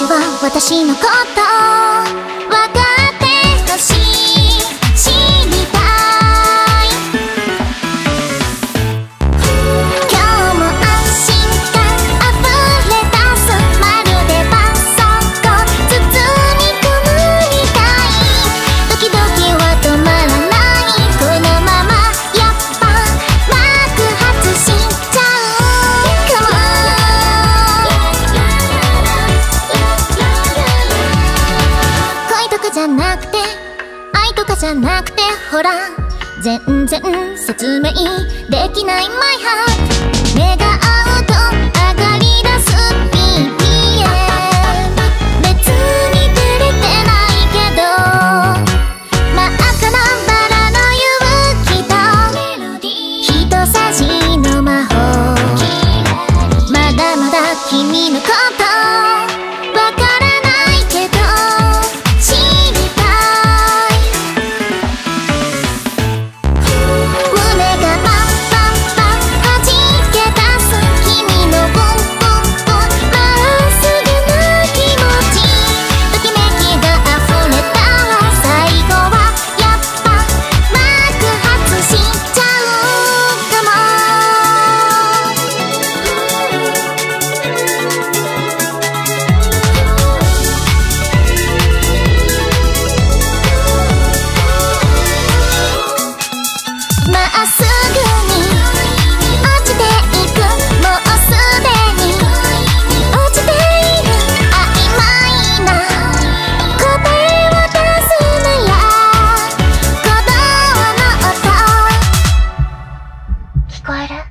しは私のこと分かってほしい、知りたい。今日も安心感あふれ出す、まるでパソコン包み込むみたい。ドキドキは止まらない、このままやっぱ爆発しちゃう。Come on、恋とかじゃなくて愛とかじゃなくて、ほら全然説明できない My heart。 目が合うと上がり出す BPM、 別に照れてないけど真っ赤なバラの勇気と一さじの魔法、まだまだ君のことわからないけど知りたい。胸がパンパンパン弾け出す、君のポンポンポンまっすぐな気持ち、ときめきが溢れたら最後はやっぱ爆発しちゃうかも。まっすぐに落ちていく、もうすでに落ちている曖昧な答えを出すなら、鼓動の音聞こえる？